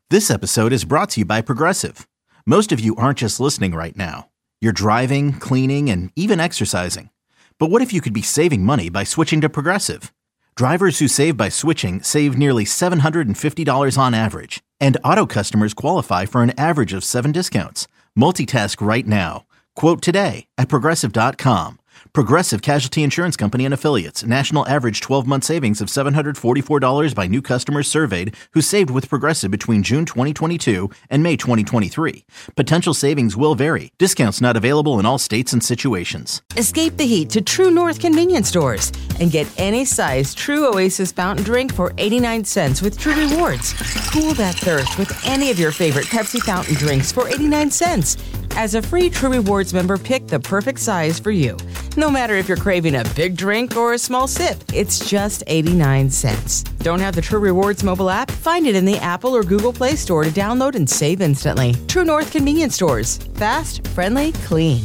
This episode is brought to you by Progressive. Most of you aren't just listening right now. You're driving, cleaning, and even exercising. But what if you could be saving money by switching to Progressive? Drivers who save by switching save nearly $750 on average. And auto customers qualify for an average of 7 discounts. Multitask right now. Quote today at Progressive.com. Progressive Casualty Insurance Company and Affiliates. National average 12-month savings of $744 by new customers surveyed who saved with Progressive between June 2022 and May 2023. Potential savings will vary. Discounts not available in all states and situations. Escape the heat to True North convenience stores and get any size True Oasis fountain drink for 89 cents with True Rewards. Cool that thirst with any of your favorite Pepsi fountain drinks for 89 cents. As a free True Rewards member, pick the perfect size for you. No matter if you're craving a big drink or a small sip, it's just 89 cents. Don't have the True Rewards mobile app? Find it in the Apple or Google Play Store to download and save instantly. True North convenience stores. Fast, friendly, clean.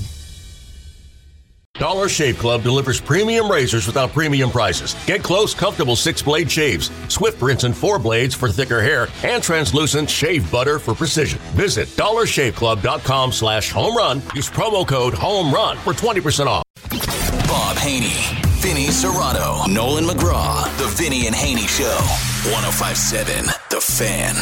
Dollar Shave Club delivers premium razors without premium prices. Get close, comfortable 6-blade shaves, swift rinse and 4 blades for thicker hair, and translucent shave butter for precision. Visit dollarshaveclub.com/home run. Use promo code HOMERUN for 20% off. Bob Haney, Vinny Serrano, Nolan McGraw, The Vinny and Haney Show. 105.7 The Fan.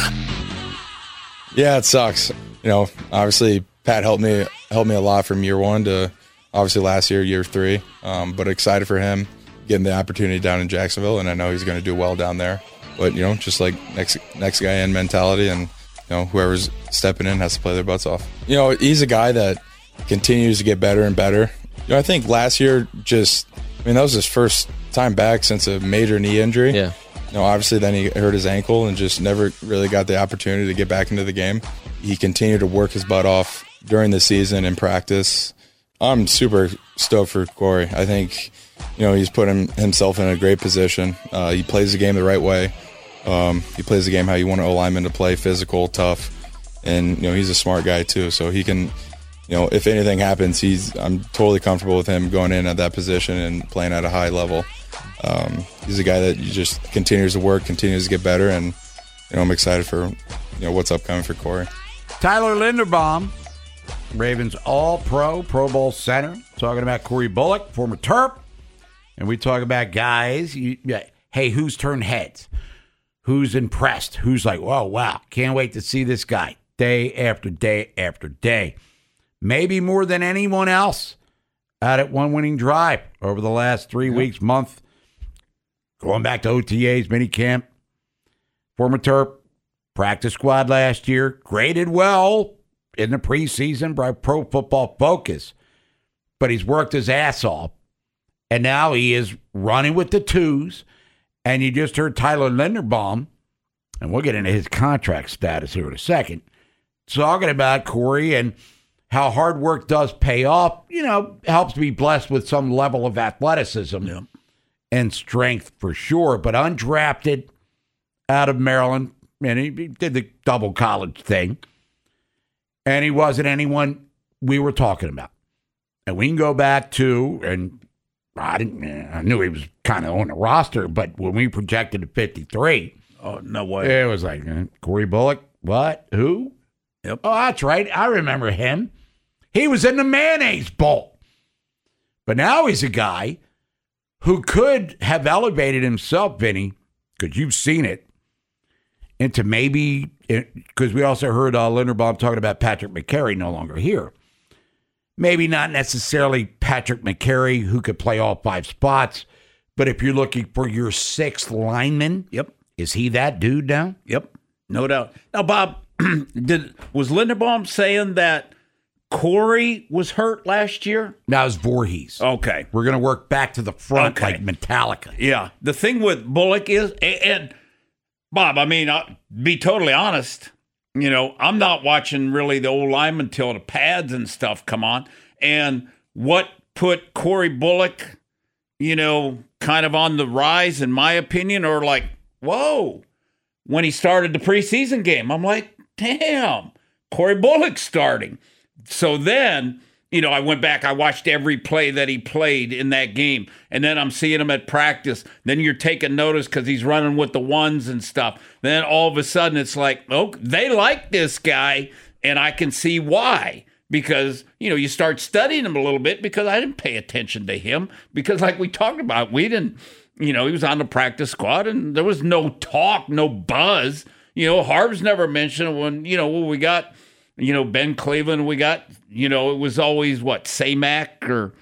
Yeah, it sucks. You know, obviously Pat helped me a lot from year one to obviously last year 3. But excited for him getting the opportunity down in Jacksonville, and I know he's going to do well down there. But, you know, just like next guy in mentality, and, you know, whoever's stepping in has to play their butts off. You know, he's a guy that continues to get better and better. You know, I think last year that was his first time back since a major knee injury. Yeah. You know, obviously then he hurt his ankle and just never really got the opportunity to get back into the game. He continued to work his butt off during the season in practice. I'm super stoked for Corey. I think, you know, he's put himself in a great position. He plays the game the right way. He plays the game how you want an O-lineman to play, physical, tough. And, you know, he's a smart guy too. So he can, you know, if anything happens, I'm totally comfortable with him going in at that position and playing at a high level. He's a guy that just continues to work, continues to get better. And, you know, I'm excited for, you know, what's upcoming for Corey. Tyler Linderbaum, Ravens All-Pro, Pro Bowl center. Talking about Corey Bullock, former Terp. And we talk about guys. Hey, who's turned heads? Who's impressed? Who's like, oh, wow, can't wait to see this guy day after day after day. Maybe more than anyone else out at one winning drive over the last 3 weeks, month. Going back to OTAs, minicamp. Former Terp, practice squad last year. Graded well in the preseason by Pro Football Focus. But he's worked his ass off. And now he is running with the twos. And you just heard Tyler Linderbaum, and we'll get into his contract status here in a second, talking about Corey and how hard work does pay off. You know, helps to be blessed with some level of athleticism and strength for sure. But undrafted out of Maryland, and he did the double college thing. And he wasn't anyone we were talking about. And we can go back to, and I knew he was kind of on the roster, but when we projected to 53. Oh, no way. It was like, Corey Bullock, what? Who? Yep. Oh, that's right. I remember him. He was in the Mayonnaise Bowl. But now he's a guy who could have elevated himself, Vinny, because you've seen it, into maybe, because we also heard Linderbaum talking about Patrick McCary no longer here. Maybe not necessarily Patrick McCary, who could play all 5 spots, but if you're looking for your 6th lineman, is he that dude now? Yep, no doubt. Now, Bob, was Linderbaum saying that Corey was hurt last year? That was Voorhees. Okay. We're going to work back to the front like Metallica. Yeah. The thing with Bullock is, and Bob, I mean, I'll be totally honest, you know, I'm not watching really the old linemen till the pads and stuff come on. And what put Corey Bullock, you know, kind of on the rise, in my opinion, or like, whoa, when he started the preseason game, I'm like, damn, Corey Bullock starting. So then I went back, I watched every play that he played in that game, and then I'm seeing him at practice. Then you're taking notice because he's running with the ones and stuff. Then all of a sudden it's like, oh, they like this guy, and I can see why. Because, you start studying him a little bit because I didn't pay attention to him. Because like we talked about, we didn't, he was on the practice squad, and there was no talk, no buzz. Harb's never mentioned when, we got, Ben Cleveland, we got, it was always what, Samac or,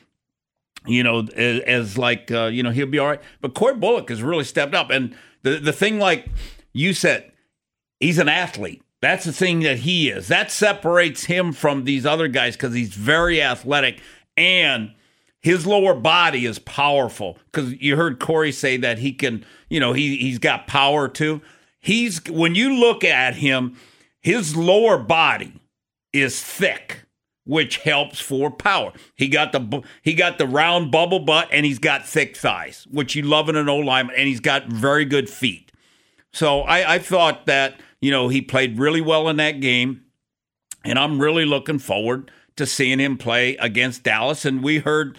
as like, he'll be all right. But Corey Bullock has really stepped up. And the thing, like you said, he's an athlete. That's the thing that he is. That separates him from these other guys because he's very athletic and his lower body is powerful. Because you heard Corey say that he can, he's got power too. When you look at him, his lower body is thick, which helps for power. He got the round bubble butt, and he's got thick thighs, which you love in an old lineman, and he's got very good feet. So I thought that, he played really well in that game, and I'm really looking forward to seeing him play against Dallas. And we heard,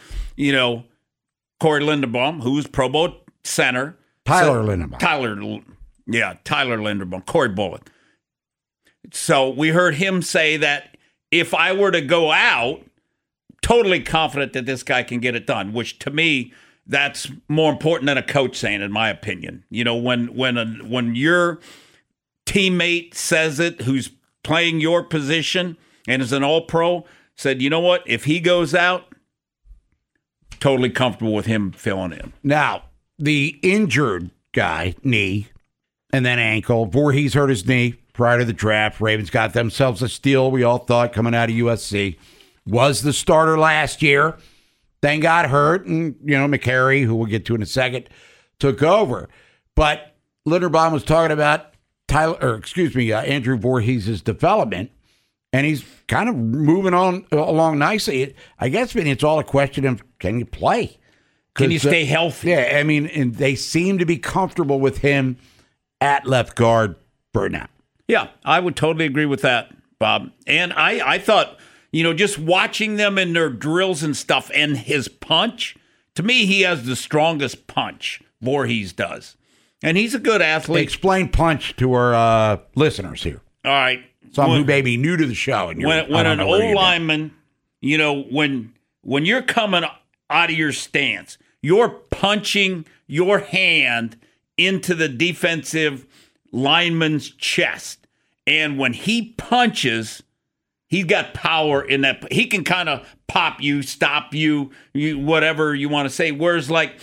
Corey Linderbaum, who's Pro Bowl center. Tyler Linderbaum. Tyler Linderbaum, Corey Bullock. So we heard him say that if I were to go out, totally confident that this guy can get it done, which to me, that's more important than a coach saying, in my opinion. When your teammate says it, who's playing your position and is an all-pro, said, you know what, if he goes out, totally comfortable with him filling in. Now, the injured guy, knee, and then ankle, Voorhees hurt his knee prior to the draft. Ravens got themselves a steal, we all thought, coming out of USC. Was the starter last year. Then got hurt, and, McCary, who we'll get to in a second, took over. But Linderbaum was talking about Andrew Voorhees' development, and he's kind of moving on along nicely. I guess it's all a question of, can you play? Can you stay healthy? Yeah, and they seem to be comfortable with him at left guard for now. Yeah, I would totally agree with that, Bob. And I thought, just watching them in their drills and stuff and his punch, to me, he has the strongest punch, Voorhees does. And he's a good athlete. Explain punch to our listeners here. All right. Some who may be new to the show. And when an old lineman, when you're coming out of your stance, you're punching your hand into the defensive lineman's chest. And when he punches, he's got power in that. He can kind of pop you, stop you, whatever you want to say. Whereas like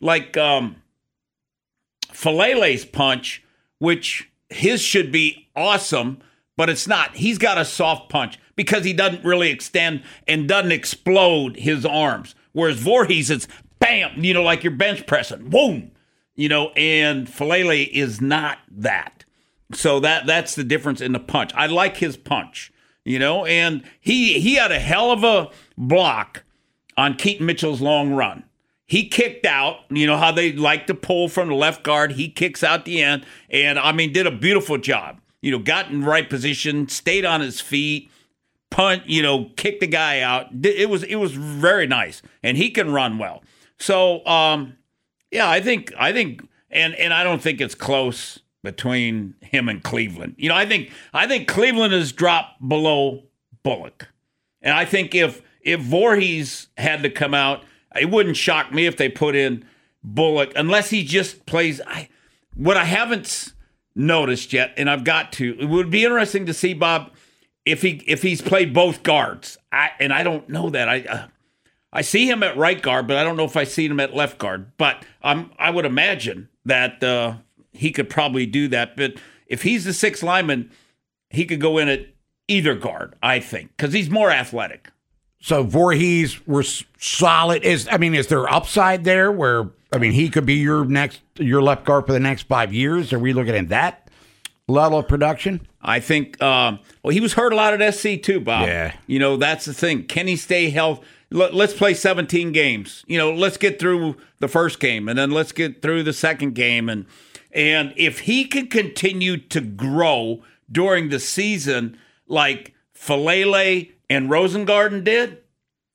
Falele's punch, which his should be awesome, but it's not. He's got a soft punch because he doesn't really extend and doesn't explode his arms. Whereas Voorhees, it's bam, like you're bench pressing, boom, and Falele is not that. So that's the difference in the punch. I like his punch, and he had a hell of a block on Keaton Mitchell's long run. He kicked out, how they like to pull from the left guard. He kicks out the end and, did a beautiful job. Got in the right position, stayed on his feet, punt, kicked the guy out. It was very nice, and he can run well. So, I think, and I don't think it's close between him and Cleveland. I think Cleveland has dropped below Bullock, and I think if Voorhees had to come out, it wouldn't shock me if they put in Bullock, unless he just plays. What I haven't noticed yet, and I've got to, it would be interesting to see, Bob, if he's played both guards. I don't know that. I see him at right guard, but I don't know if I see him at left guard. But I would imagine that he could probably do that. But if he's the sixth lineman, he could go in at either guard, I think, because he's more athletic. So Voorhees were solid. Is there upside there where, he could be your left guard for the next 5 years? Are we looking at that level of production? I think, he was hurt a lot at SC too, Bob. Yeah. That's the thing. Can he stay healthy? Let's play 17 games. Let's get through the first game, and then let's get through the second game. And if he can continue to grow during the season like Falele and Rosengarten did,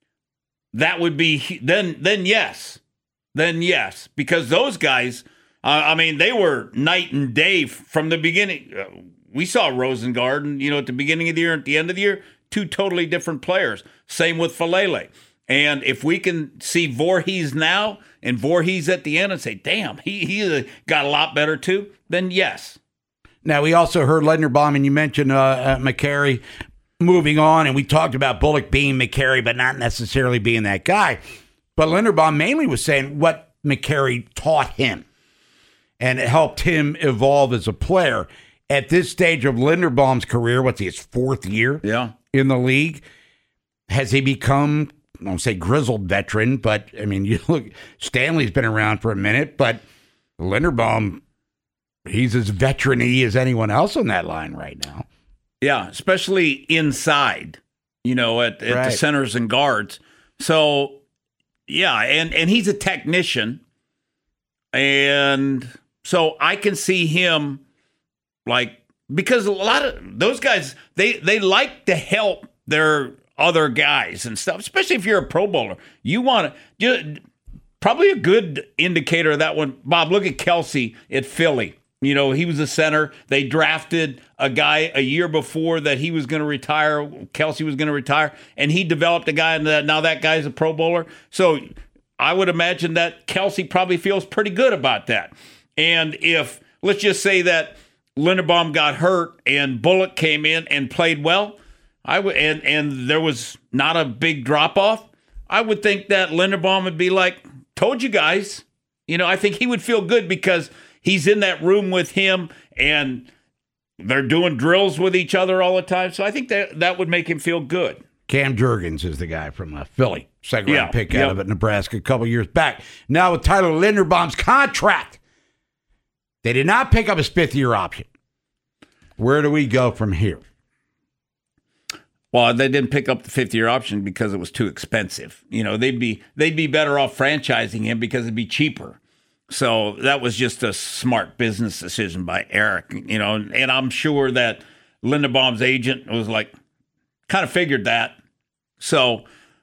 that would be then yes, because those guys, I mean, they were night and day from the beginning. We saw Rosengard, at the beginning of the year, at the end of the year, two totally different players. Same with Falele. And if we can see Voorhees now and Voorhees at the end and say, damn, he got a lot better too, then yes. Now, we also heard Linderbaum, and you mentioned McCary moving on, and we talked about Bullock being McCary, but not necessarily being that guy. But Linderbaum mainly was saying what McCary taught him, and it helped him evolve as a player. At this stage of Linderbaum's career, his fourth year in the league? Has he become, I don't say grizzled veteran, but, I mean, you look, Stanley's been around for a minute, but Linderbaum, he's as veteran-y as anyone else on that line right now. Yeah, especially inside, at the centers and guards. So, yeah, and he's a technician. And so I can see him, because a lot of those guys, they like to help their other guys and stuff, especially if you're a Pro Bowler. You want to, probably a good indicator of that one, Bob, look at Kelsey at Philly. He was a center. They drafted a guy a year before that he was going to retire. Kelsey was going to retire, and he developed a guy, and now that guy's a Pro Bowler. So I would imagine that Kelsey probably feels pretty good about that. And if, let's just say that Linderbaum got hurt and Bullock came in and played well, and there was not a big drop-off, I would think that Linderbaum would be like, told you guys. I think he would feel good because he's in that room with him, and they're doing drills with each other all the time. So I think that would make him feel good. Cam Jurgens is the guy from Philly, second-round pick out of Nebraska a couple years back. Now with Tyler Linderbaum's contract, they did not pick up his fifth-year option. Where do we go from here? Well, they didn't pick up the fifth-year option because it was too expensive. They'd be better off franchising him because it'd be cheaper. So that was just a smart business decision by Eric, and I'm sure that Linderbaum's agent was like, kind of figured that. So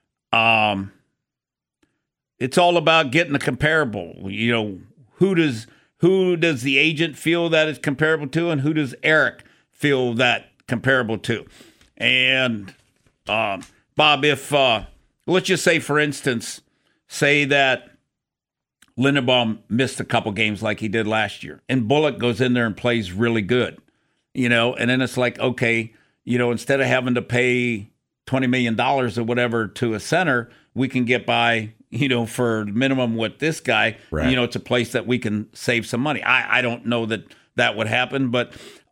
it's all about getting a comparable. Who does the agent feel that is comparable to, and who does Eric feel that comparable to? And Bob, if let's just say, for instance, say that Linderbaum missed a couple games like he did last year, and Bullock goes in there and plays really good, and then it's like, okay, instead of having to pay $20 million or whatever to a center, we can get by, for minimum with this guy. Right. It's a place that we can save some money. I don't know that would happen, but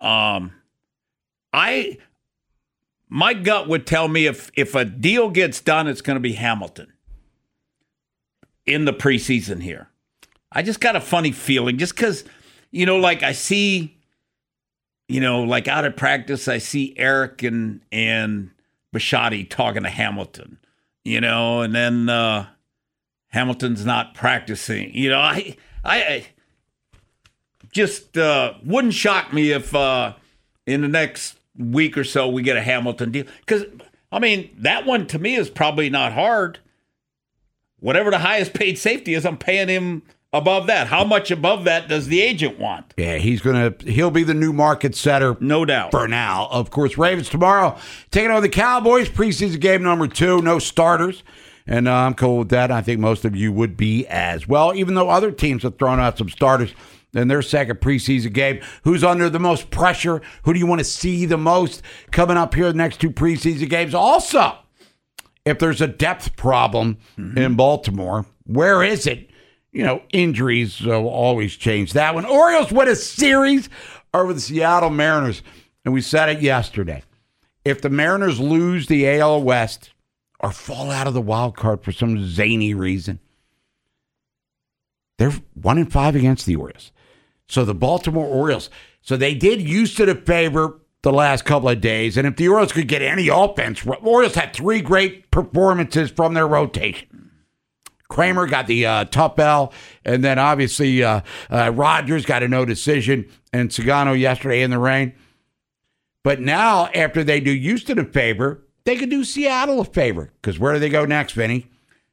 my gut would tell me if a deal gets done, it's going to be Hamilton in the preseason here. I just got a funny feeling, just because, I see, out at practice, I see Eric and Bisciotti talking to Hamilton, and then Hamilton's not practicing. I just wouldn't shock me if in the next week or so we get a Hamilton deal. Because, that one to me is probably not hard. Whatever the highest paid safety is, I'm paying him above that. How much above that does the agent want? Yeah, he'll be the new market setter. No doubt. For now. Of course, Ravens tomorrow taking on the Cowboys. Preseason game number 2. No starters. And I'm cool with that. I think most of you would be as well, even though other teams have thrown out some starters in their second preseason game. Who's under the most pressure? Who do you want to see the most coming up here the next 2 preseason games? Also, if there's a depth problem in Baltimore, where is it? Injuries will always change that one. Orioles win a series over the Seattle Mariners, and we said it yesterday. If the Mariners lose the AL West or fall out of the wild card for some zany reason, they're 1-5 against the Orioles. So the Baltimore Orioles, so they did Houston a favor the last couple of days, and if the Orioles could get any offense, the Orioles had 3 great performances from their rotation. Kramer got the tough L, and then obviously Rogers got a no decision, and Sagano yesterday in the rain. But now, after they do Houston a favor, they could do Seattle a favor, because where do they go next, Vinny?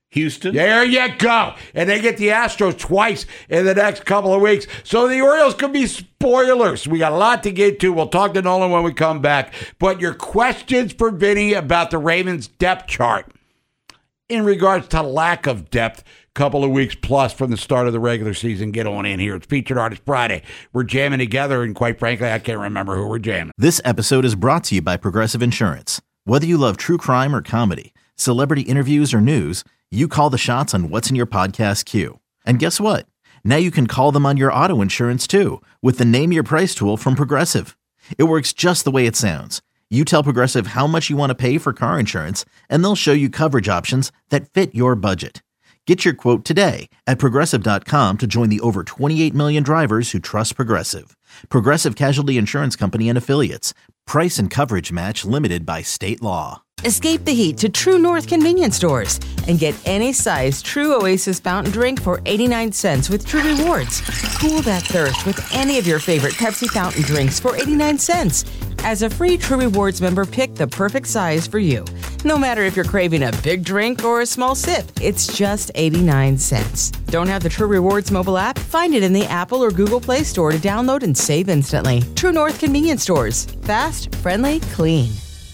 Houston. There you go. And they get the Astros twice in the next couple of weeks. So the Orioles could be spoilers. We got a lot to get to. We'll talk to Nolan when we come back. But your questions for Vinny about the Ravens depth chart in regards to lack of depth, couple of weeks plus from the start of the regular season. Get on in here. It's Featured Artist Friday. We're jamming together, and quite frankly, I can't remember who we're jamming. This episode is brought to you by Progressive Insurance. Whether you love true crime or comedy, celebrity interviews or news, you call the shots on what's in your podcast queue. And guess what? Now you can call them on your auto insurance too with the Name Your Price tool from Progressive. It works just the way it sounds. You tell Progressive how much you want to pay for car insurance, and they'll show you coverage options that fit your budget. Get your quote today at Progressive.com to join the over 28 million drivers who trust Progressive. Progressive Casualty Insurance Company and Affiliates. Price and coverage match limited by state law. Escape the heat to True North convenience stores and get any size True Oasis fountain drink for 89 cents with True Rewards. Cool that thirst with any of your favorite Pepsi fountain drinks for 89 cents. As a free True Rewards member, pick the perfect size for you. No matter if you're craving a big drink or a small sip, it's just 89 cents. Don't have the True Rewards mobile app? Find it in the Apple or Google Play Store to download and save instantly. True North convenience stores. Fast, friendly, clean.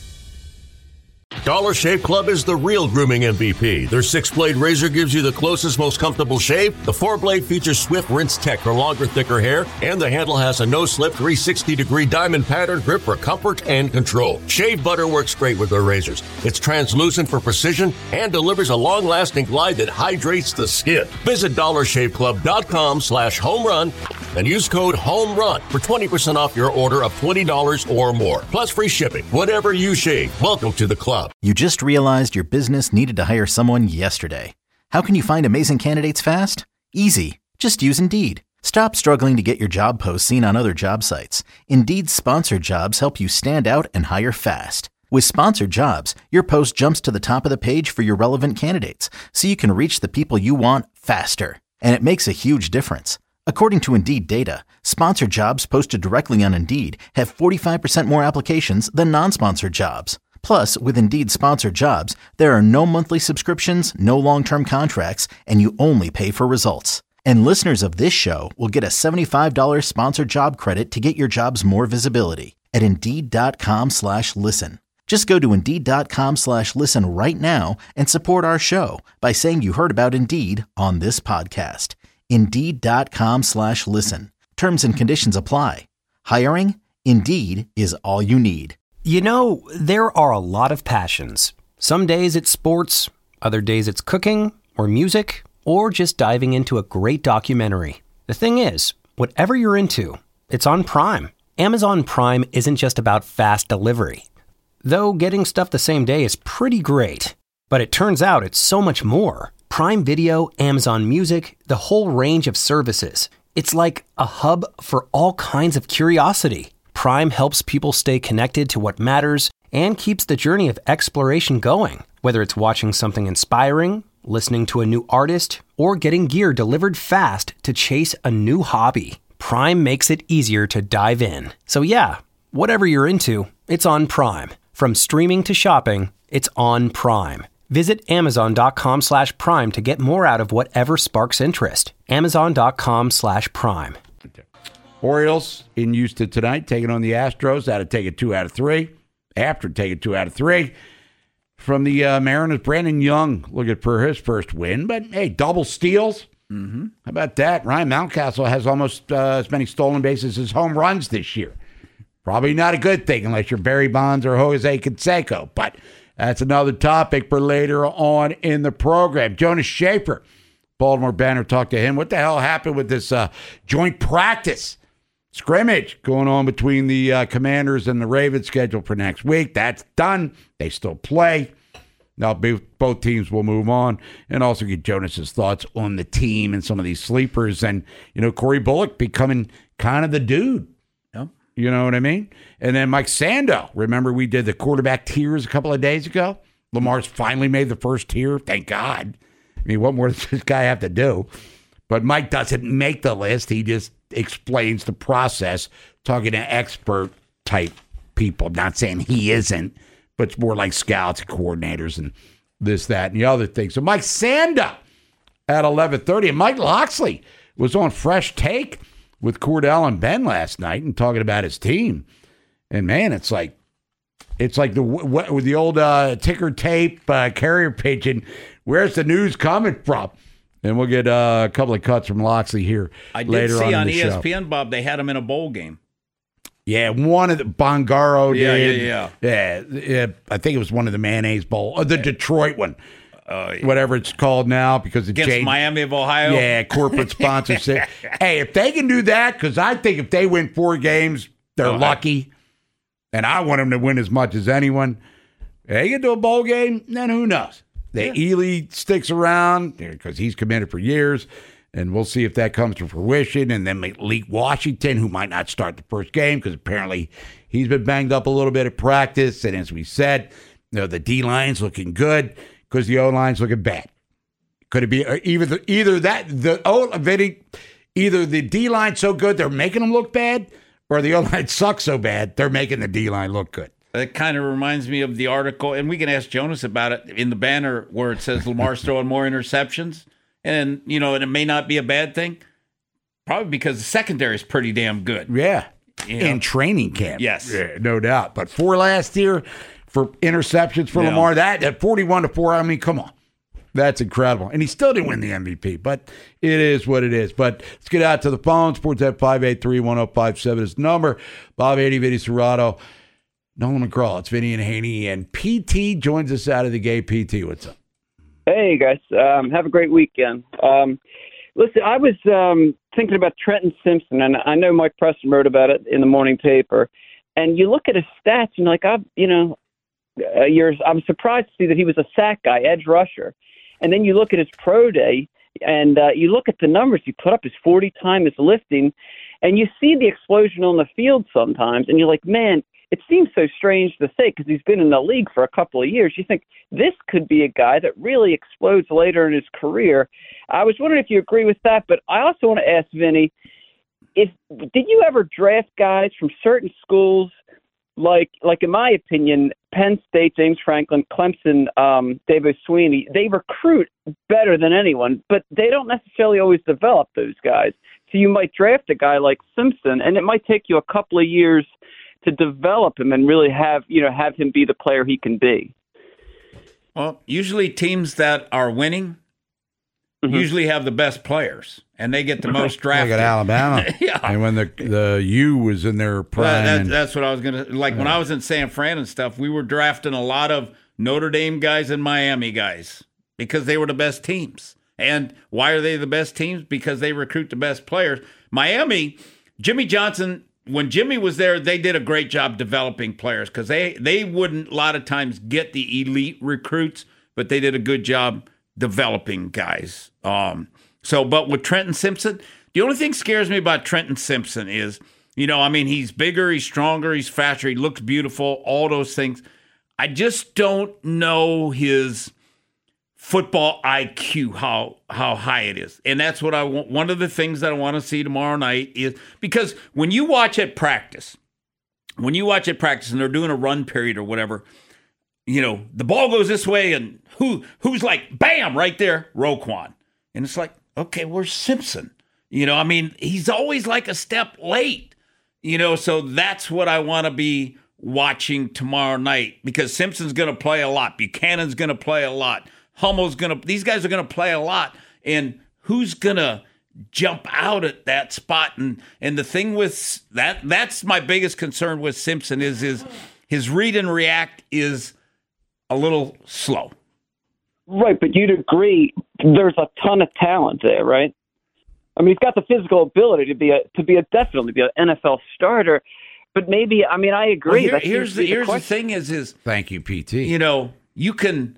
Dollar Shave Club is the real grooming MVP. Their 6-blade razor gives you the closest, most comfortable shave. The 4-blade features swift rinse tech for longer, thicker hair. And the handle has a no-slip 360-degree diamond pattern grip for comfort and control. Shave butter works great with their razors. It's translucent for precision and delivers a long-lasting glide that hydrates the skin. Visit DollarShaveClub.com/homerun and use code HOMERUN for 20% off your order of $20 or more. Plus free shipping. Whatever you shave, welcome to the club. You just realized your business needed to hire someone yesterday. How can you find amazing candidates fast? Easy. Just use Indeed. Stop struggling to get your job posts seen on other job sites. Indeed's sponsored jobs help you stand out and hire fast. With sponsored jobs, your post jumps to the top of the page for your relevant candidates, so you can reach the people you want faster. And it makes a huge difference. According to Indeed data, sponsored jobs posted directly on Indeed have 45% more applications than non-sponsored jobs. Plus, with Indeed sponsored jobs, there are no monthly subscriptions, no long-term contracts, and you only pay for results. And listeners of this show will get a $75 sponsored job credit to get your jobs more visibility at Indeed.com/listen. Just go to Indeed.com/listen right now and support our show by saying you heard about Indeed on this podcast. Indeed.com/listen. Terms and conditions apply. Hiring? Indeed is all you need. You know, there are a lot of passions. Some days it's sports, other days it's cooking or music, or just diving into a great documentary. The thing is, whatever you're into, it's on Prime. Amazon Prime isn't just about fast delivery. Though getting stuff the same day is pretty great. But it turns out it's so much more. Prime Video, Amazon Music, the whole range of services. It's like a hub for all kinds of curiosity. Prime helps people stay connected to what matters and keeps the journey of exploration going. Whether it's watching something inspiring, listening to a new artist, or getting gear delivered fast to chase a new hobby, Prime makes it easier to dive in. So yeah, whatever you're into, it's on Prime. From streaming to shopping, it's on Prime. Visit Amazon.com/Prime to get more out of whatever sparks interest. Amazon.com/Prime. Orioles in Houston tonight, taking on the Astros. Had to take it 2 out of 3. After taking 2 out of 3. From the Mariners, Brandon Young looking for his first win. But, hey, double steals. Mm-hmm. How about that? Ryan Mountcastle has almost as many stolen bases as home runs this year. Probably not a good thing unless you're Barry Bonds or Jose Canseco. But that's another topic for later on in the program. Jonas Schaefer, Baltimore Banner, talked to him. What the hell happened with this joint practice scrimmage going on between the Commanders and the Ravens scheduled for next week? That's done. They still play. Now, both teams will move on, and also get Jonas's thoughts on the team and some of these sleepers. And, you know, Corey Bullock becoming kind of the dude. You know what I mean? And then Mike Sando. Remember we did the quarterback tiers a couple of days ago? Lamar's finally made the first tier. Thank God. I mean, what more does this guy have to do? But Mike doesn't make the list. He just explains the process, talking to expert-type people. Not saying he isn't, but it's more like scouts and coordinators and this, that, and the other thing. So Mike Sanda at 11:30, and Mike Loxley was on Fresh Take with Cordell and Ben last night and talking about his team. And man, it's like with the old ticker tape carrier pigeon. Where's the news coming from? And we'll get a couple of cuts from Loxley here later on in the show. I did see on ESPN, Bob, they had him in a bowl game. Yeah, one of the Bongaro did. Yeah. I think it was one of the Mayonnaise Bowl, the Detroit one, whatever it's called now, because it Against changed. Miami of Ohio. Yeah, corporate sponsorship. Hey, if they can do that, because I think if they win 4 games, they're lucky, and I want them to win as much as anyone. They get to a bowl game, then who knows? Ely sticks around because he's committed for years. And we'll see if that comes to fruition. And then Malik Washington, who might not start the first game because apparently he's been banged up a little bit at practice. And as we said, the D-line's looking good because the O-line's looking bad. Could it be either the D-line's so good they're making them look bad, or the O-line sucks so bad they're making the D-line look good? It kind of reminds me of the article, and we can ask Jonas about it, in the banner where it says Lamar's throwing more interceptions. And, and it may not be a bad thing, probably because the secondary is pretty damn good. Yeah. In training camp. Yes. Yeah, no doubt. But 4 last year for interceptions for Lamar, that 41-4, I mean, come on. That's incredible. And he still didn't win the MVP, but it is what it is. But let's get out to the phone. Sports at 583-1057 is the number. Bob Haney, Vinny Serrato, Nolan McGraw. It's Vinny and Haney. And PT joins us out of the gate. PT, what's up? Hey, guys. Have a great weekend. Listen, I was thinking about Trenton Simpson, and I know Mike Preston wrote about it in the morning paper. And you look at his stats, and I'm surprised to see that he was a sack guy, edge rusher. And then you look at his pro day, and you look at the numbers he put up, his 40 time, his lifting, and you see the explosion on the field sometimes, and you're like, man, it seems so strange to say because he's been in the league for a couple of years. You think this could be a guy that really explodes later in his career. I was wondering if you agree with that, but I also want to ask Vinny, did you ever draft guys from certain schools, like in my opinion, Penn State, James Franklin, Clemson, Dabo Swinney, they recruit better than anyone, but they don't necessarily always develop those guys. So you might draft a guy like Simpson, and it might take you a couple of years to develop him and really have him be the player he can be. Well, usually teams that are winning usually have the best players, and they get the most drafted. Look at Alabama. Yeah. And when the U was in their prime. That's what I was going to – when I was in San Fran and stuff, we were drafting a lot of Notre Dame guys and Miami guys because they were the best teams. And why are they the best teams? Because they recruit the best players. Miami, Jimmy Johnson – when Jimmy was there, they did a great job developing players because they wouldn't a lot of times get the elite recruits, but they did a good job developing guys. But with Trenton Simpson, the only thing scares me about Trenton Simpson is, he's bigger, he's stronger, he's faster, he looks beautiful, all those things. I just don't know his football IQ, how high it is. And that's what I want. One of the things that I want to see tomorrow night is, because when you watch at practice and they're doing a run period or whatever, the ball goes this way and who's like, bam, right there, Roquan. And it's like, okay, where's Simpson? He's always like a step late, so that's what I want to be watching tomorrow night, because Simpson's going to play a lot. Buchanan's going to play a lot. These guys are going to play a lot, and who's going to jump out at that spot? And the thing with that's my biggest concern with Simpson is his read and react is a little slow. Right, but you'd agree there's a ton of talent there, right? I mean, he's got the physical ability to be definitely be an NFL starter, but maybe, I agree. Well, here's the thing is thank you, PT. You can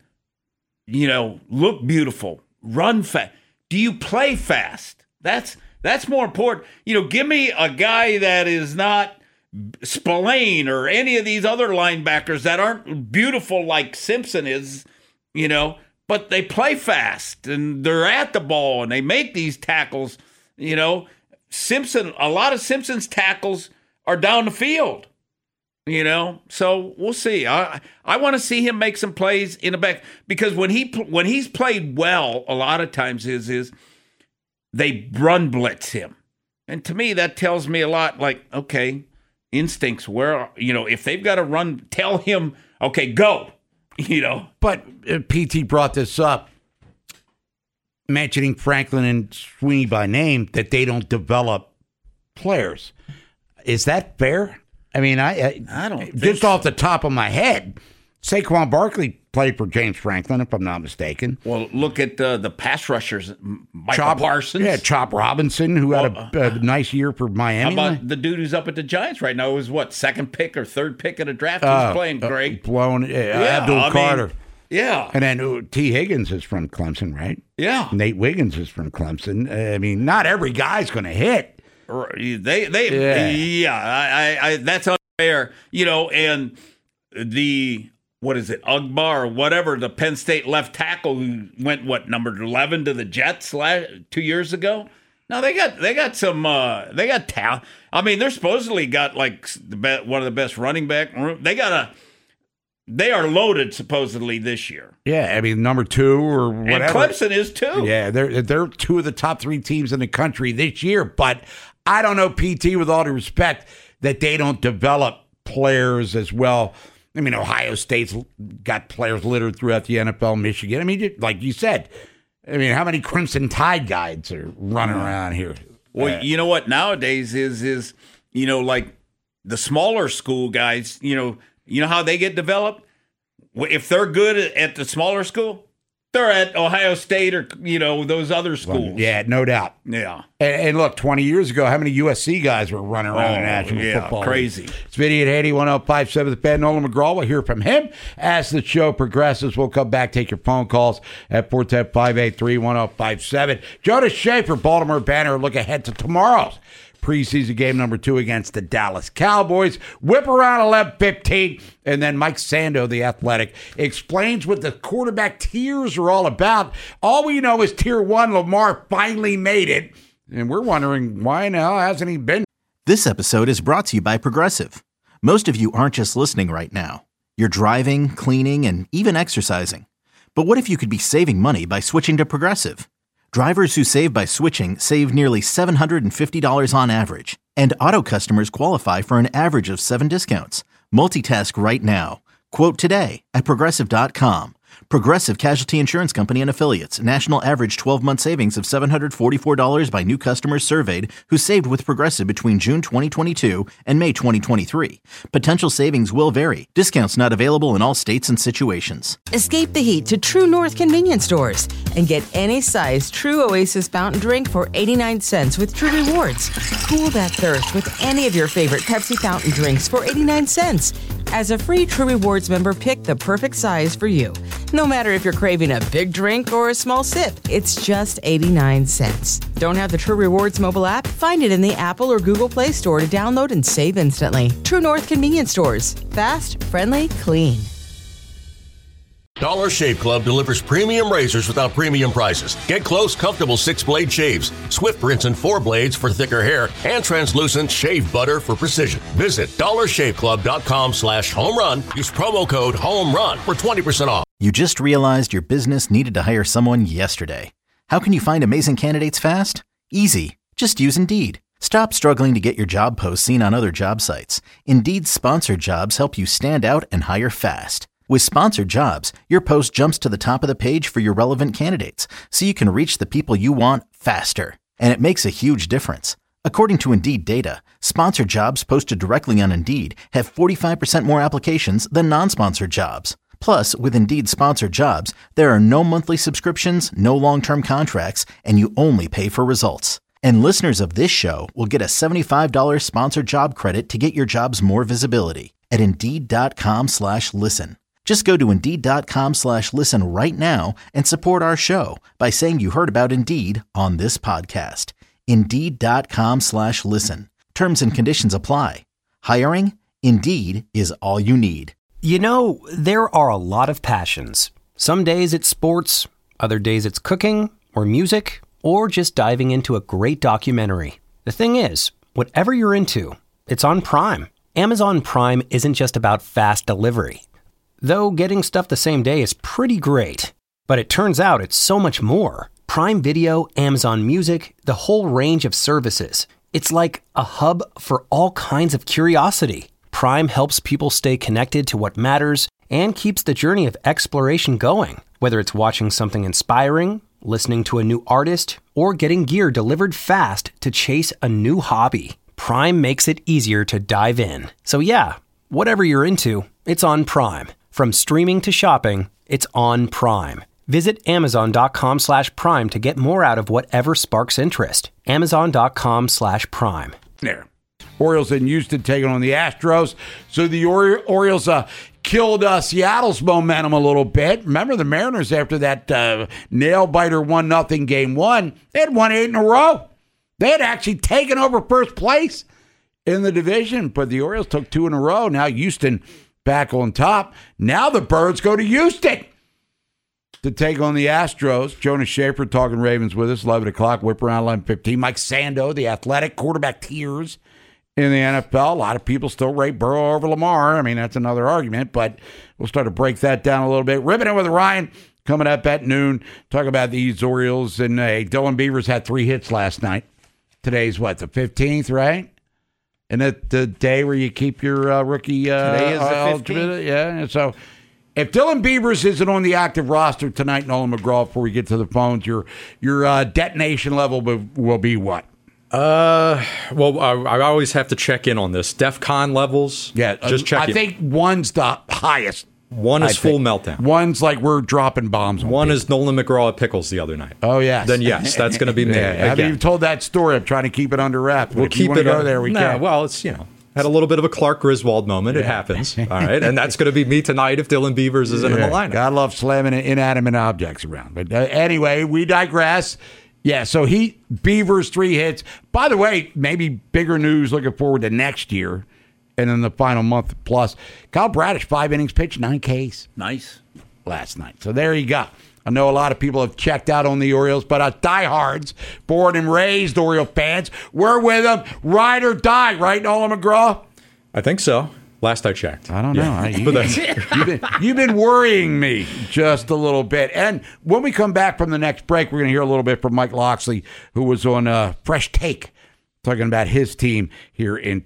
look beautiful, run fast. Do you play fast? That's more important. Give me a guy that is not Spillane or any of these other linebackers that aren't beautiful like Simpson is, but they play fast and they're at the ball and they make these tackles. A lot of Simpson's tackles are down the field. So we'll see. I want to see him make some plays in the back, because when he's played well, a lot of times is they run blitz him, and to me that tells me a lot. Like, okay, instincts. Where if they've got to run, tell him, okay, go. But PT brought this up, mentioning Franklin and Sweeney by name, that they don't develop players. Is that fair? I mean, I don't just off the top of my head, Saquon Barkley played for James Franklin, if I'm not mistaken. Well, look at the pass rushers, Michael Parsons. Yeah, Chop Robinson, who had a nice year for Miami. How about the dude who's up at the Giants right now? It was second pick or third pick of the draft? He's playing great. Abdul Carter. Yeah. And then T. Higgins is from Clemson, right? Yeah. Nate Wiggins is from Clemson. I mean, not every guy's going to hit. That's unfair, and Ugbar or whatever, the Penn State left tackle who went number 11 to the Jets 2 years ago. No, they got some talent. I mean, they're supposedly got one of the best running back. They are loaded supposedly this year. Yeah, I mean, number 2 or whatever. And Clemson is too. Yeah, they're 2 of the top 3 teams in the country this year. But I don't know, PT, with all due respect, that they don't develop players as well. I mean, Ohio State's got players littered throughout the NFL, Michigan. I mean, like you said, how many Crimson Tide guys are running around here? Well, you know what nowadays is like the smaller school guys, you know how they get developed? If they're good at the smaller school, they're at Ohio State or, those other schools. Yeah, no doubt. Yeah. And look, 20 years ago, how many USC guys were running around the National Football League? Crazy. It's Vinny and Haney, 1057 The Fan. Nolan McGraw. We'll hear from him as the show progresses. We'll come back, take your phone calls at 410-583-1057. Jonas Schaefer, Baltimore Banner, look ahead to tomorrow's preseason game number 2 against the Dallas Cowboys. Whip around 11:15, and then Mike Sando, the Athletic, explains what the quarterback tiers are all about. All we know is Tier 1, Lamar finally made it, and we're wondering why now hasn't he been? This episode is brought to you by Progressive. Most of you aren't just listening right now. You're driving, cleaning, and even exercising. But what if you could be saving money by switching to Progressive? Drivers who save by switching save nearly $750 on average, and auto customers qualify for an average of 7 discounts. Multitask right now. Quote today at Progressive.com. Progressive Casualty Insurance Company and Affiliates. National average 12-month savings of $744 by new customers surveyed who saved with Progressive between June 2022 and May 2023. Potential savings will vary. Discounts not available in all states and situations. Escape the heat to True North convenience stores and get any size True Oasis fountain drink for 89 cents with True Rewards. Cool that thirst with any of your favorite Pepsi fountain drinks for 89 cents. As a free True Rewards member, pick the perfect size for you. No matter if you're craving a big drink or a small sip, it's just 89 cents. Don't have the True Rewards mobile app? Find it in the Apple or Google Play Store to download and save instantly. True North convenience stores. Fast, friendly, clean. Dollar Shave Club delivers premium razors without premium prices. Get close, comfortable 6-blade shaves, swift rinse and 4 blades for thicker hair, and translucent shave butter for precision. Visit dollarshaveclub.com/homerun. Use promo code HOMERUN for 20% off. You just realized your business needed to hire someone yesterday. How can you find amazing candidates fast? Easy. Just use Indeed. Stop struggling to get your job posts seen on other job sites. Indeed's sponsored jobs help you stand out and hire fast. With sponsored jobs, your post jumps to the top of the page for your relevant candidates, so you can reach the people you want faster. And it makes a huge difference. According to Indeed data, sponsored jobs posted directly on Indeed have 45% more applications than non-sponsored jobs. Plus, with Indeed sponsored jobs, there are no monthly subscriptions, no long-term contracts, and you only pay for results. And listeners of this show will get a $75 sponsored job credit to get your jobs more visibility at Indeed.com/listen. Just go to Indeed.com/listen right now and support our show by saying you heard about Indeed on this podcast. Indeed.com/listen. Terms and conditions apply. Hiring? Indeed is all you need. There are a lot of passions. Some days it's sports, other days it's cooking or music, or just diving into a great documentary. The thing is, whatever you're into, it's on Prime. Amazon Prime isn't just about fast delivery. Though getting stuff the same day is pretty great. But it turns out it's so much more. Prime Video, Amazon Music, the whole range of services. It's like a hub for all kinds of curiosity. Prime helps people stay connected to what matters and keeps the journey of exploration going. Whether it's watching something inspiring, listening to a new artist, or getting gear delivered fast to chase a new hobby, Prime makes it easier to dive in. So yeah, whatever you're into, it's on Prime. From streaming to shopping, it's on Prime. Visit Amazon.com/Prime to get more out of whatever sparks interest. Amazon.com/Prime. There. Orioles in Houston taking on the Astros. So the Orioles killed Seattle's momentum a little bit. Remember the Mariners after that nail-biter 1-0 game one, they had won 8 in a row. They had actually taken over first place in the division, but the Orioles took 2 in a row. Now Houston back on top. Now the Birds go to Houston to take on the Astros. Jonas Schaefer talking Ravens with us, 11 o'clock, whip around 11:15. Mike Sando, the athletic quarterback tiers in the NFL. A lot of people still rate Burrow over Lamar. I mean, that's another argument, but we'll start to break that down a little bit. Ribbon it with Ryan coming up at noon. Talk about these Orioles. And Dylan Beavers had 3 hits last night. Today's what, the 15th, right? And that the day where you keep your rookie Today is the 15th. Yeah, and so if Dylan Beavers isn't on the active roster tonight, Nolan McGraw, before we get to the phones, your detonation level will be what? Well, I always have to check in on this. DEFCON levels. Yeah, just check. I think one's the highest. One is full meltdown. One's like we're dropping bombs on One people. is Nolan McGraw at Pickles the other night. Oh, yes. Then yes, that's going to be me. Yeah, I haven't even told that story. I'm trying to keep it under wraps. We'll keep it go there. We can. Well, it's had a little bit of a Clark Griswold moment. It happens. All right, and that's going to be me tonight if Dylan Beavers isn't in the lineup. God love slamming inanimate objects around. But anyway, we digress. Yeah, so Beavers 3 hits. By the way, maybe bigger news looking forward to next year. And then the final month plus. Kyle Bradish, 5 innings pitched, 9 Ks. Nice. Last night. So there you go. I know a lot of people have checked out on the Orioles, but diehards, born and raised Oriole fans, we're with them. Ride or die, right, Nolan McGraw? I think so. Last I checked. I don't know. You've been worrying me just a little bit. And when we come back from the next break, we're going to hear a little bit from Mike Loxley, who was on Fresh Take, talking about his team here in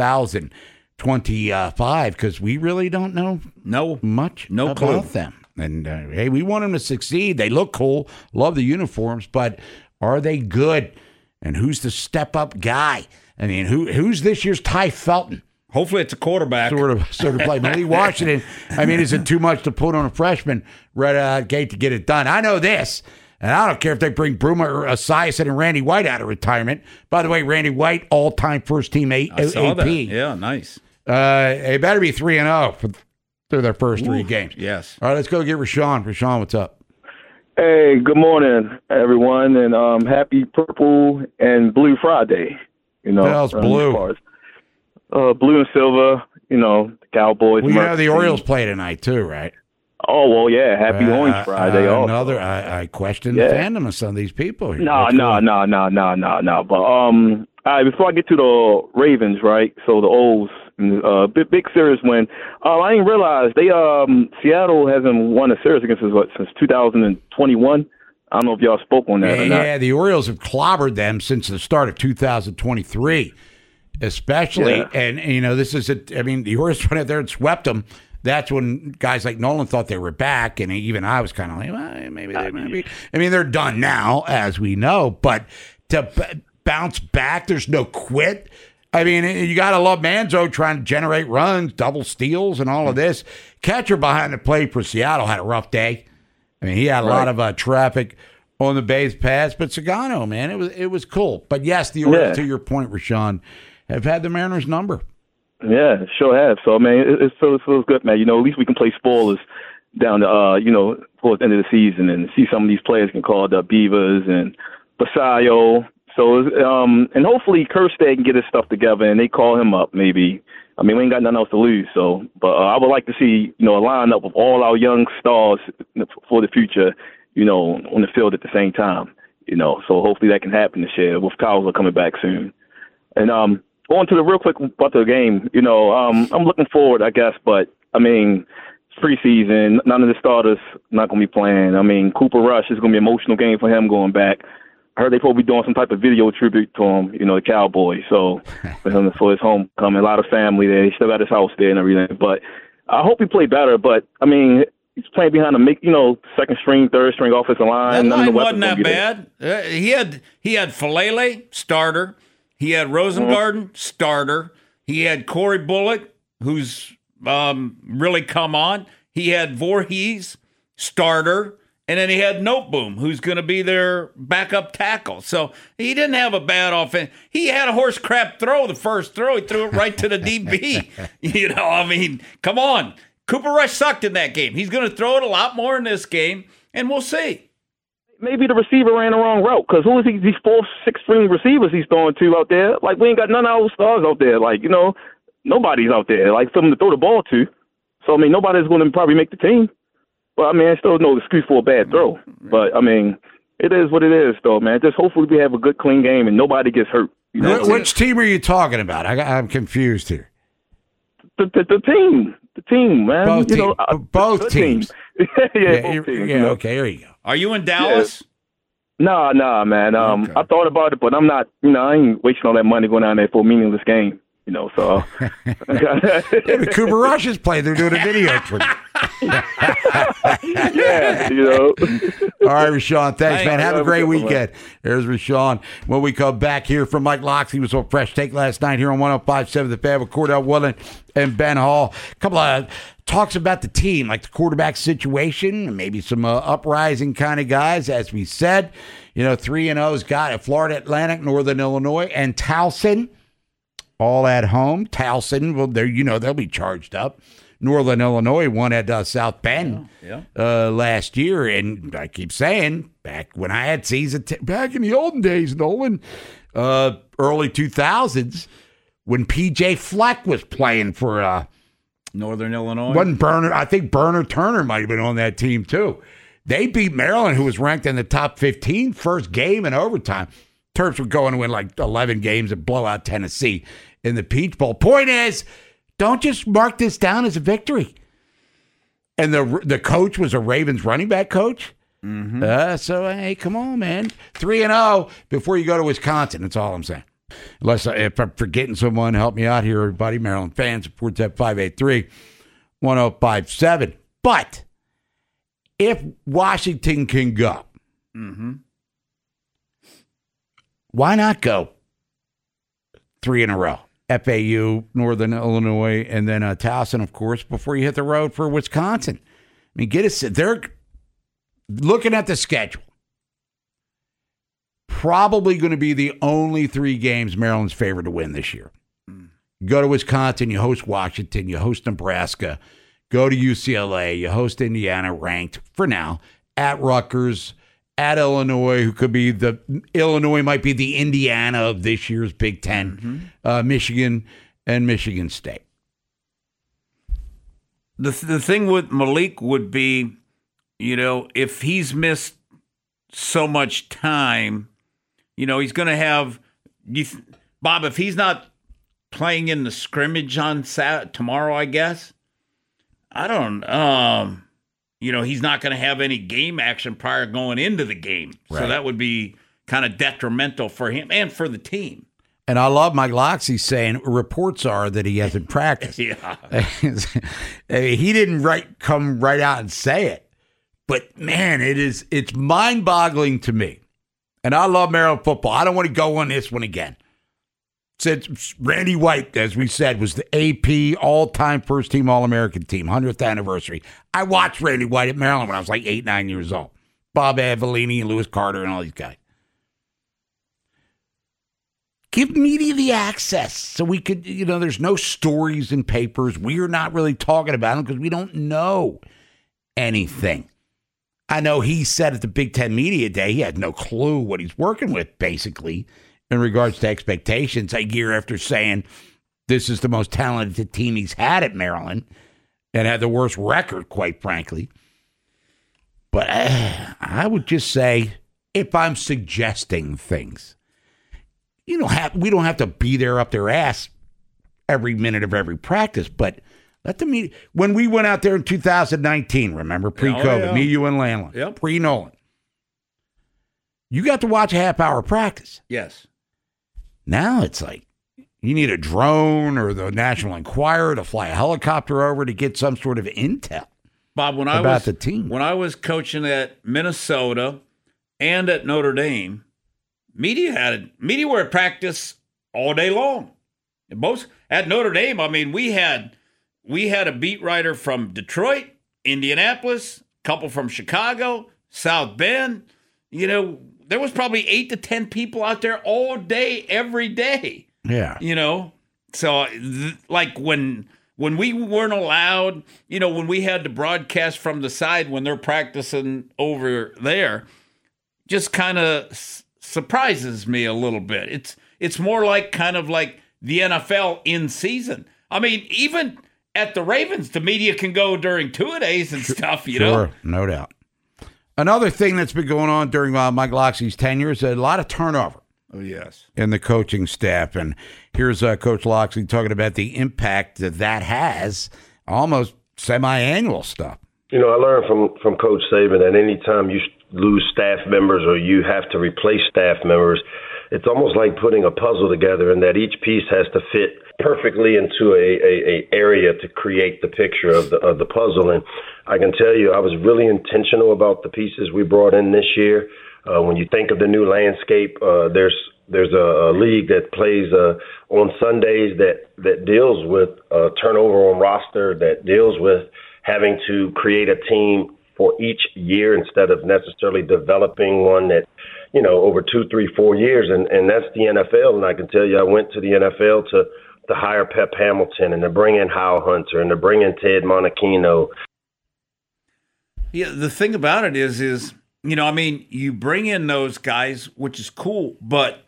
2025, because we really don't know much about them. And, hey, we want them to succeed. They look cool. Love the uniforms. But are they good? And who's the step-up guy? I mean, who's this year's Ty Felton? Hopefully it's a quarterback. Sort of play. Malik Washington, I mean, is it too much to put on a freshman right out of the gate to get it done? I know this, and I don't care if they bring Bruma or Esiason and Randy White out of retirement. By the way, Randy White, all-time first-team AP. I saw that. Yeah, nice. They better be 3-0 through their first 3 games. Yes. All right, let's go get Rashawn. Rashawn, what's up? Hey, good morning, everyone, and happy Purple and Blue Friday. What else, blue? Blue and silver, the Cowboys. Well, you know the Orioles play tonight, too, right? Oh, well, yeah. Happy Orange Friday. I question the fandom of some of these people here. No. But before I get to the Ravens, right? So the O's, big series win. I didn't realize Seattle hasn't won a series against us since 2021. I don't know if y'all spoke on that or not. Yeah, the Orioles have clobbered them since the start of 2023. Especially, and this is the Orioles went out there and swept them. That's when guys like Nolan thought they were back, and even I was kind of like, well, maybe they might be. I mean, they're done now, as we know, but to bounce back, there's no quit. I mean, you got to love Manzo trying to generate runs, double steals, and all of this. Catcher behind the plate for Seattle had a rough day. I mean, he had a lot of traffic on the base pass, but Sagano, man, it was cool. But yes, the Orioles, to your point, Rashawn, have had the Mariners' number. Yeah, sure have. So, man, it feels good, man. At least we can play spoilers down to, towards the end of the season and see some of these players can call the Beavers and Basayo. So, and hopefully Kerstad can get his stuff together and they call him up maybe. I mean, we ain't got nothing else to lose. So, but I would like to see, a lineup of all our young stars for the future, on the field at the same time, So hopefully that can happen this year with Kyler coming back soon. And, on to the real quick about the game. I'm looking forward, I guess, but I mean, it's preseason. None of the starters not going to be playing. I mean, Cooper Rush is going to be an emotional game for him going back. I heard they probably doing some type of video tribute to him, the Cowboys. So for his homecoming, a lot of family there. He still got his house there and everything. But I hope he played better. But I mean, he's playing behind a second string, third string offensive line. That line wasn't that bad. He had Falele, starter. He had Rosengarten, starter. He had Corey Bullock, who's really come on. He had Voorhees, starter. And then he had Noteboom, who's going to be their backup tackle. So he didn't have a bad offense. He had a horse crap throw, the first throw. He threw it right to the DB. I mean, come on. Cooper Rush sucked in that game. He's going to throw it a lot more in this game, and we'll see. Maybe the receiver ran the wrong route, because who is these 4, 6 string receivers he's throwing to out there? Like, we ain't got none of our stars out there. Like, nobody's out there, like, for them to throw the ball to. So, I mean, nobody's going to probably make the team. Well, I mean, I still no excuse for a bad throw. But, I mean, it is what it is, though, man. Just hopefully we have a good, clean game and nobody gets hurt. Which team are you talking about? I'm confused here. The team, man. Both teams. Both teams. Okay, there you go. Are you in Dallas? Yeah. Nah, man. Okay. I thought about it, but I'm not, I ain't wasting all that money going down there for a meaningless game. So. But Cooper Rush is playing. They're doing a video for you. Yeah, All right, Rashawn. Thanks, man. Have a great weekend. There's Rashawn. When we come back here from Mike Loxley was on Fresh Take last night here on 105.7 The Fan with Cordell Woodland and Ben Hall. A couple of talks about the team, like the quarterback situation, maybe some uprising kind of guys, as we said. 3-0's got it. Florida Atlantic, Northern Illinois, and Towson. All at home. Towson, well, they'll be charged up. Northern Illinois won at South Bend last year. And I keep saying, back when I had season, back in the olden days, Nolan, early 2000s, when P.J. Fleck was playing for Northern Illinois. Wasn't Burner? I think Burner Turner might have been on that team, too. They beat Maryland, who was ranked in the top 15, first game in overtime. Terps were going to win like 11 games and blow out Tennessee in the Peach Bowl. Point is, don't just mark this down as a victory. And the coach was a Ravens running back coach. Mm-hmm. So, hey, come on, man. 3-0 before you go to Wisconsin. That's all I'm saying. Unless if I'm forgetting someone, help me out here, everybody. Maryland fans, 410-583-1057. But if Washington can go, why not go 3 in a row? FAU, Northern Illinois, and then Towson, of course, before you hit the road for Wisconsin. I mean, they're looking at the schedule. Probably going to be the only 3 games Maryland's favored to win this year. You go to Wisconsin, you host Washington, you host Nebraska, go to UCLA, you host Indiana, ranked for now, at Rutgers, at Illinois, who could be Illinois might be the Indiana of this year's Big Ten, Michigan, and Michigan State. The thing with Malik would be, if he's missed so much time, he's going to have, Bob, if he's not playing in the scrimmage on tomorrow, I guess, I don't he's not going to have any game action prior going into the game. Right. So that would be kind of detrimental for him and for the team. And I love Mike Loxley saying reports are that he hasn't practiced. Yeah. He didn't come right out and say it. But, man, it's mind-boggling to me. And I love Maryland football. I don't want to go on this one again. Since Randy White, as we said, was the AP all-time first-team All-American team, 100th anniversary. I watched Randy White at Maryland when I was like 8, 9 years old. Bob Avellini and Lewis Carter and all these guys. Give media the access so we could, there's no stories in papers. We're not really talking about them because we don't know anything. I know he said at the Big Ten Media Day he had no clue what he's working with, basically, in regards to expectations a year after saying this is the most talented team he's had at Maryland and had the worst record, quite frankly. But I would just say, if I'm suggesting things, we don't have to be there up their ass every minute of every practice, but let them meet. When we went out there in 2019, remember, pre-COVID, me, you, and Landlin, pre-Nolan, you got to watch a half-hour practice. Yes. Now it's like you need a drone or the National Enquirer to fly a helicopter over to get some sort of intel. Bob, when I was coaching at Minnesota and at Notre Dame, media were at practice all day long. Both at Notre Dame, I mean, we had a beat writer from Detroit, Indianapolis, a couple from Chicago, South Bend. You know, there was probably 8 to 10 people out there all day, every day. Yeah. You know, so like when we weren't allowed, you know, when we had to broadcast from the side when they're practicing over there, just kind of surprises me a little bit. It's more like kind of like the NFL in season. I mean, even at the Ravens, the media can go during two-a-days and stuff, you know? No doubt. Another thing that's been going on during Mike Locksley's tenure is a lot of turnover. Oh, yes. In the coaching staff. And here's Coach Locksley talking about the impact that has, almost semi-annual stuff. You know, I learned from Coach Saban that anytime you lose staff members or you have to replace staff members, it's almost like putting a puzzle together, and that each piece has to fit perfectly into a area to create the picture of the puzzle. And I can tell you, I was really intentional about the pieces we brought in this year. When you think of the new landscape, there's a league that plays on Sundays that deals with turnover on roster, that deals with having to create a team for each year instead of necessarily developing one that, you know, over 2, 3, 4 years. And that's the NFL. And I can tell you, I went to the NFL to hire Pep Hamilton and to bring in Hal Hunter and to bring in Ted Monachino. Yeah, the thing about it is, you know, I mean, you bring in those guys, which is cool, but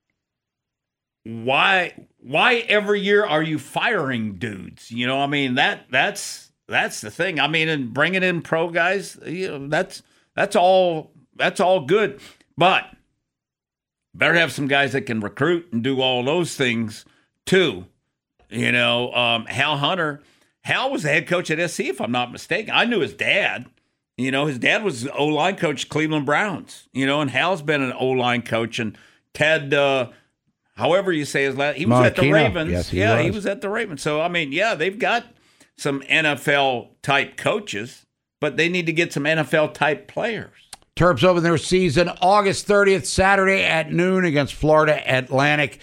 why every year are you firing dudes? You know, I mean, that's the thing. I mean, and bringing in pro guys, you know, that's all good, but better have some guys that can recruit and do all those things too. You know, Hal Hunter was the head coach at SC, if I'm not mistaken. I knew his dad. You know, his dad was O-line coach, Cleveland Browns. You know, and Hal's been an O-line coach. And Ted, however you say his last, he was at the Ravens. Yes, he was at the Ravens. So, I mean, yeah, they've got some NFL-type coaches, but they need to get some NFL-type players. Terps open their season August 30th, Saturday at noon against Florida Atlantic.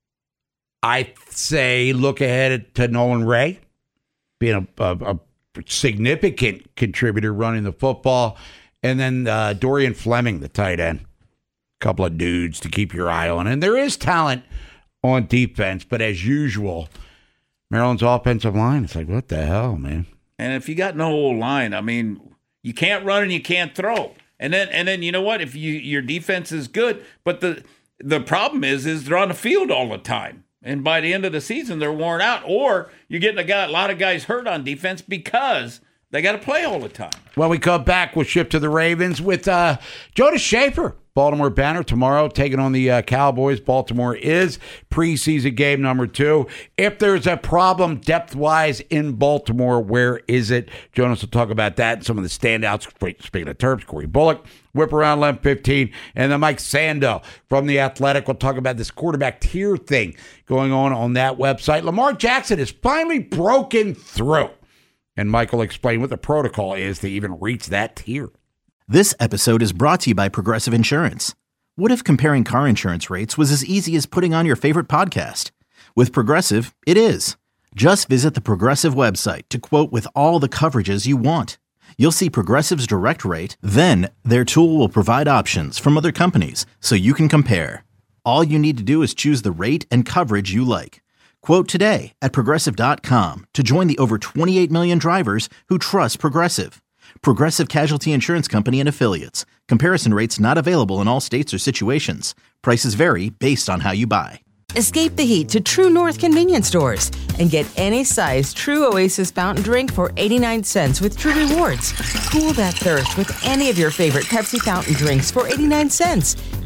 I say look ahead to Nolan Ray being a significant contributor running the football. And then Dorian Fleming, the tight end. A couple of dudes to keep your eye on. And there is talent on defense, but as usual, Maryland's offensive line, it's like, what the hell, man? And if you got no old line, I mean, you can't run and you can't throw. And then you know what? If your defense is good, but the problem is they're on the field all the time. And by the end of the season, they're worn out. Or you're getting a lot of guys hurt on defense because they got to play all the time. When we come back, we'll shift to the Ravens with Jonas Shaffer. Baltimore Banner tomorrow taking on the Cowboys. Baltimore is preseason game number 2. If there's a problem depth-wise in Baltimore, where is it? Jonas will talk about that and some of the standouts. Speaking of Terps, Corey Bullock, Whip Around 11:15, and then Mike Sando from The Athletic will talk about this quarterback tier thing going on that website. Lamar Jackson has finally broken through, and Mike will explain what the protocol is to even reach that tier. This episode is brought to you by Progressive Insurance. What if comparing car insurance rates was as easy as putting on your favorite podcast? With Progressive, it is. Just visit the Progressive website to quote with all the coverages you want. You'll see Progressive's direct rate, then their tool will provide options from other companies so you can compare. All you need to do is choose the rate and coverage you like. Quote today at Progressive.com to join the over 28 million drivers who trust Progressive. Progressive Casualty Insurance Company and Affiliates. Comparison rates not available in all states or situations. Prices vary based on how you buy. Escape the heat to True North convenience stores and get any size True Oasis fountain drink for 89 cents with True Rewards. Cool that thirst with any of your favorite Pepsi fountain drinks for 89 cents.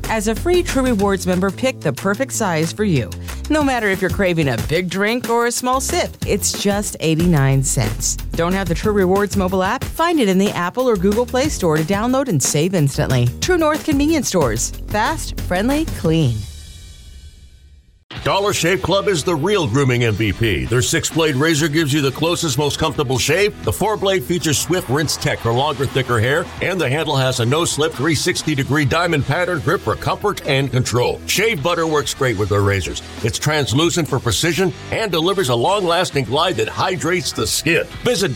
As a free True Rewards member, pick the perfect size for you. No matter if you're craving a big drink or a small sip, it's just 89 cents. Don't have the True Rewards mobile app? Find it in the Apple or Google Play Store to download and save instantly. True North Convenience Stores. Fast, friendly, clean. Dollar Shave Club is the real grooming MVP. Their 6-blade razor gives you the closest, most comfortable shave. The 4-blade features Swift Rinse Tech for longer, thicker hair, and the handle has a no-slip 360-degree diamond pattern grip for comfort and control. Shave butter works great with their razors. It's translucent for precision and delivers a long-lasting glide that hydrates the skin. Visit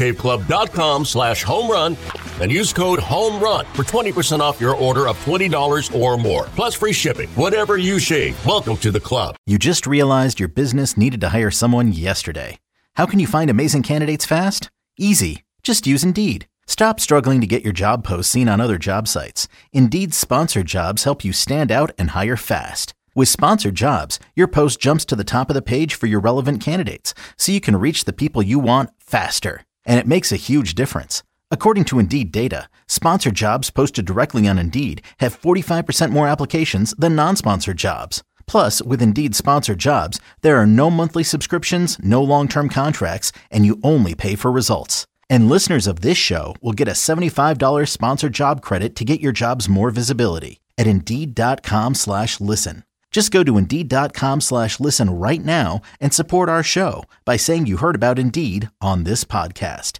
DollarShaveClub.com/homerun and use code HOMERUN for 20% off your order of $20 or more. Plus free shipping. Whatever you shave, welcome to the club. You just realized your business needed to hire someone yesterday. How can you find amazing candidates fast? Easy. Just use Indeed. Stop struggling to get your job posts seen on other job sites. Indeed's sponsored jobs help you stand out and hire fast. With sponsored jobs, your post jumps to the top of the page for your relevant candidates, so you can reach the people you want faster. And it makes a huge difference. According to Indeed data, sponsored jobs posted directly on Indeed have 45% more applications than non-sponsored jobs. Plus, with Indeed sponsored jobs, there are no monthly subscriptions, no long-term contracts, and you only pay for results. And listeners of this show will get a $75 sponsored job credit to get your jobs more visibility at Indeed.com/listen. Just go to Indeed.com/listen right now and support our show by saying you heard about Indeed on this podcast.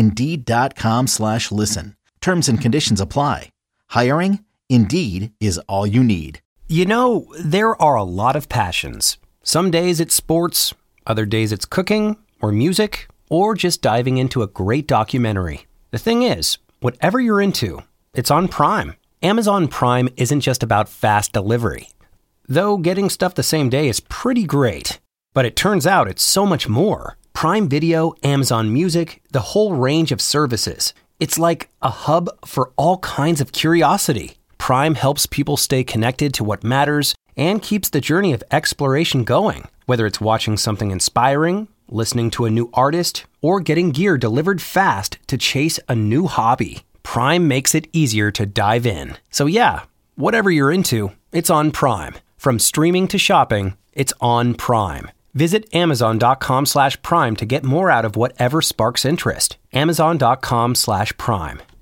Indeed.com/listen. Terms and conditions apply. Hiring? Indeed is all you need. You know, there are a lot of passions. Some days it's sports, other days it's cooking or music, or just diving into a great documentary. The thing is, whatever you're into, it's on Prime. Amazon Prime isn't just about fast delivery. Though getting stuff the same day is pretty great. But it turns out it's so much more. Prime Video, Amazon Music, the whole range of services. It's like a hub for all kinds of curiosity. Prime helps people stay connected to what matters and keeps the journey of exploration going. Whether it's watching something inspiring, listening to a new artist, or getting gear delivered fast to chase a new hobby, Prime makes it easier to dive in. So yeah, whatever you're into, it's on Prime. From streaming to shopping, it's on Prime. Visit Amazon.com/Prime to get more out of whatever sparks interest. Amazon.com/Prime.